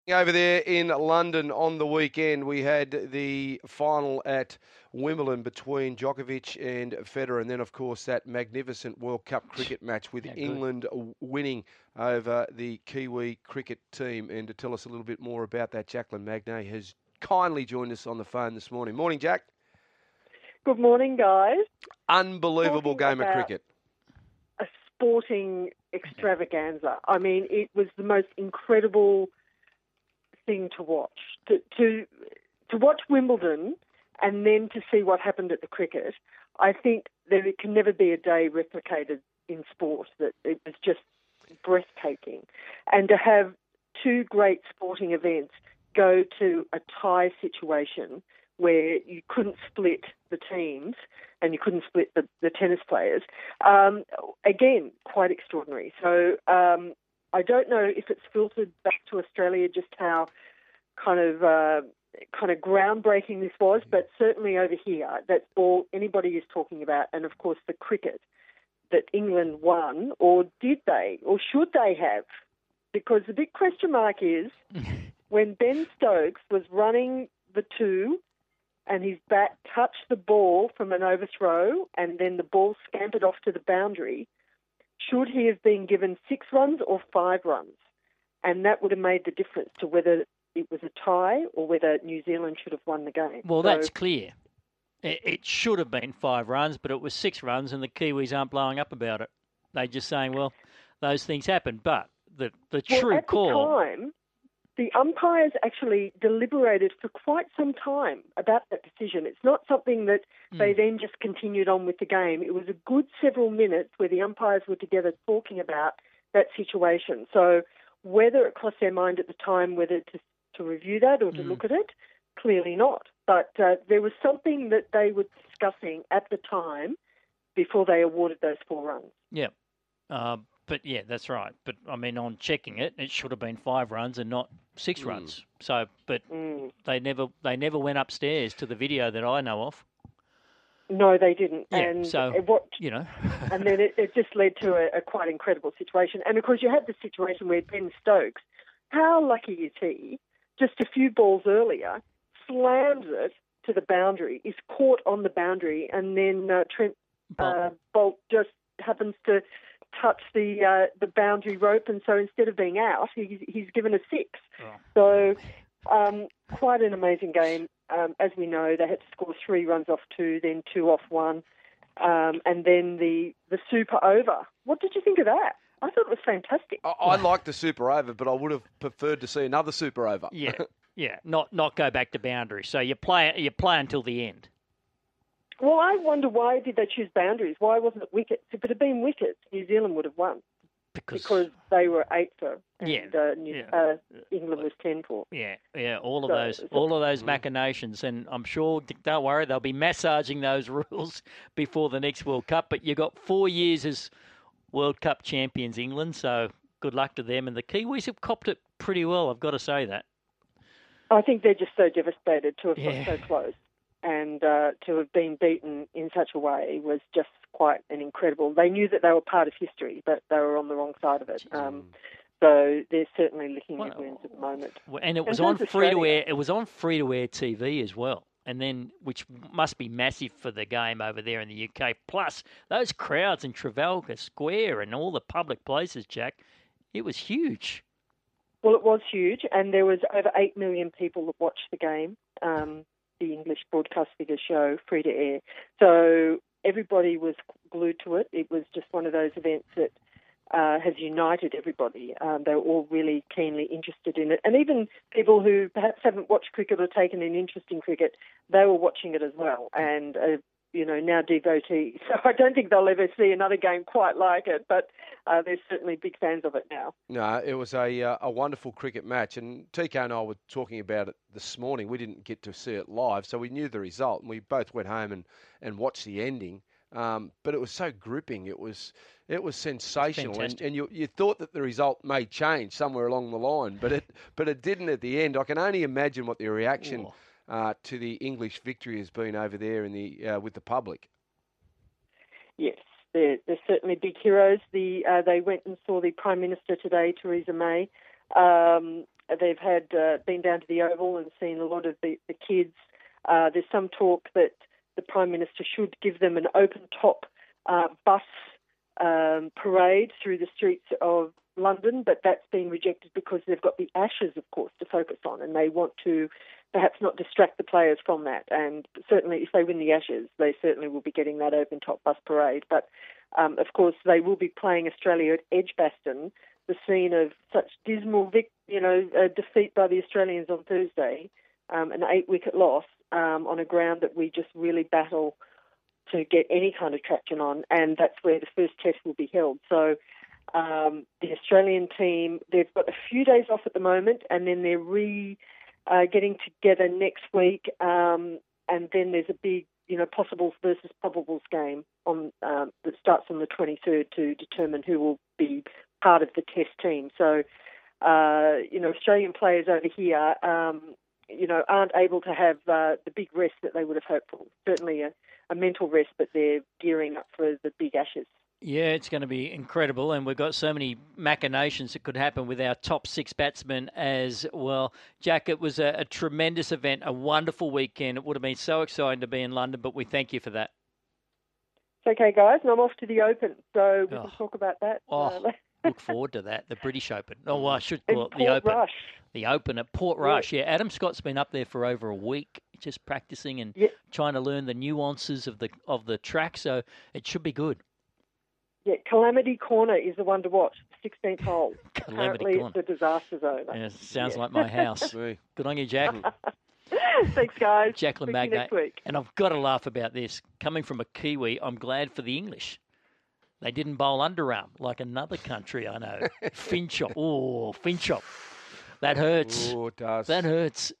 Over there in London on the weekend, we had the final at Wimbledon between Djokovic and Federer, and then, of course, that magnificent World Cup cricket match with England winning over the Kiwi cricket team. And to tell us a little bit more about that, Jacqueline Magnay has kindly joined us on the phone this morning. Morning, Jack. Good morning, guys. Unbelievable game of cricket. A sporting extravaganza. I mean, it was the most incredible thing to watch. To watch Wimbledon and then to see what happened at the cricket, I think that it can never be a day replicated in sport. That it was just breathtaking. And to have two great sporting events go to a tie situation where you couldn't split the teams and you couldn't split the tennis players, again, quite extraordinary. So I don't know if it's filtered back to Australia just how kind of groundbreaking this was, but certainly over here, that's all anybody is talking about. And of course, the cricket that England won, or did they, or should they have? Because the big question mark is when Ben Stokes was running the two and his bat touched the ball from an overthrow and then the ball scampered off to the boundary, should he have been given 6 runs or 5 runs? And that would have made the difference to whether it was a tie or whether New Zealand should have won the game. Well, that's clear. It should have been 5 runs, but it was 6 runs, and the Kiwis aren't blowing up about it. They're just saying, well, those things happen. But the true call... At the time, the umpires actually deliberated for quite some time about that decision. It's not something that they then just continued on with the game. It was a good several minutes where the umpires were together talking about that situation. So whether it crossed their mind at the time whether to review that or to look at it, clearly not. But there was something that they were discussing at the time before they awarded those 4 runs. Yeah. But, yeah, that's right. But, I mean, on checking it, it should have been 5 runs and not 6 runs. So, but they never went upstairs to the video that I know of. No, they didn't. Yeah, and so, and then it just led to a quite incredible situation. And, of course, you had the situation where Ben Stokes, how lucky is he, just a few balls earlier, slams it to the boundary, is caught on the boundary, and then Trent Bolt just happens to touch the boundary rope, and so instead of being out, he's given a 6. So quite an amazing game. As we know, they had to score 3 runs off 2, then 2 off 1, and then the super over. What did you think of that? I thought it was fantastic. I liked the super over, but I would have preferred to see another super over. Yeah, not go back to boundaries. So you play until the end. Well, I wonder why did they choose boundaries? Why wasn't it wickets? If it had been wickets, New Zealand would have won. Because they were 8 for, and England was 10 for. Yeah, all of those machinations, and I'm sure, don't worry, they'll be massaging those rules before the next World Cup. But you got 4 years as World Cup champions, England. So good luck to them, and the Kiwis have copped it pretty well. I've got to say that. I think they're just so devastated to have got so close. And to have been beaten in such a way was just quite an incredible. They knew that they were part of history, but they were on the wrong side of it. So they're certainly licking their wounds at the moment. And it was on free-to-air. It was on free-to-air TV as well, and then which must be massive for the game over there in the UK. Plus those crowds in Trafalgar Square and all the public places, Jack, it was huge. Well, it was huge, and there was over 8 million people that watched the game. The English broadcast figures show free to air. So everybody was glued to it. It was just one of those events that has united everybody. They were all really keenly interested in it. And even people who perhaps haven't watched cricket or taken an interest in cricket, they were watching it as well. And, now devotees. So I don't think they'll ever see another game quite like it, but they're certainly big fans of it now. No, it was a wonderful cricket match, and TK and I were talking about it this morning. We didn't get to see it live, so we knew the result, and we both went home and watched the ending. But it was so gripping. It was sensational, and you thought that the result may change somewhere along the line, but it didn't at the end. I can only imagine what the reaction to the English victory has been over there in the with the public. Yes, they're certainly big heroes. They went and saw the Prime Minister today, Theresa May, they've had been down to the Oval and seen a lot of the kids. There's some talk that the Prime Minister should give them an open-top bus parade through the streets of London, but that's been rejected because they've got the Ashes, of course, to focus on, and they want to perhaps not distract the players from that. And certainly if they win the Ashes, they certainly will be getting that open-top bus parade. But, of course, they will be playing Australia at Edgbaston, the scene of such dismal defeat by the Australians on Thursday, an 8-wicket loss on a ground that we just really battle to get any kind of traction on, and that's where the first test will be held. So the Australian team, they've got a few days off at the moment, and then they're getting together next week, and then there's a big, possibles versus probables game on that starts on the 23rd to determine who will be part of the test team. So, Australian players over here, aren't able to have the big rest that they would have hoped for. Certainly a mental rest, but they're gearing up for the big Ashes. Yeah, it's going to be incredible, and we've got so many machinations that could happen with our top 6 batsmen as well. Jack, it was a tremendous event, a wonderful weekend. It would have been so exciting to be in London, but we thank you for that. It's okay, guys, and I'm off to the Open, so we can talk about that. Look forward to that, the British Open. Oh, well, I should call it the Open. Rush. The Open at Port Rush. Yeah, Adam Scott's been up there for over a week, just practicing and trying to learn the nuances of the track, so it should be good. Yeah, Calamity Corner is the one to watch, 16th hole. Calamity Corner. It's a disaster zone. Yeah, sounds like my house. Good on you, Jack. Thanks, guys. Jacqueline Magnay. Next week. And I've got to laugh about this. Coming from a Kiwi, I'm glad for the English. They didn't bowl underarm like another country I know. Finchop. Oh, Finchop. That hurts. Oh, it does. That hurts.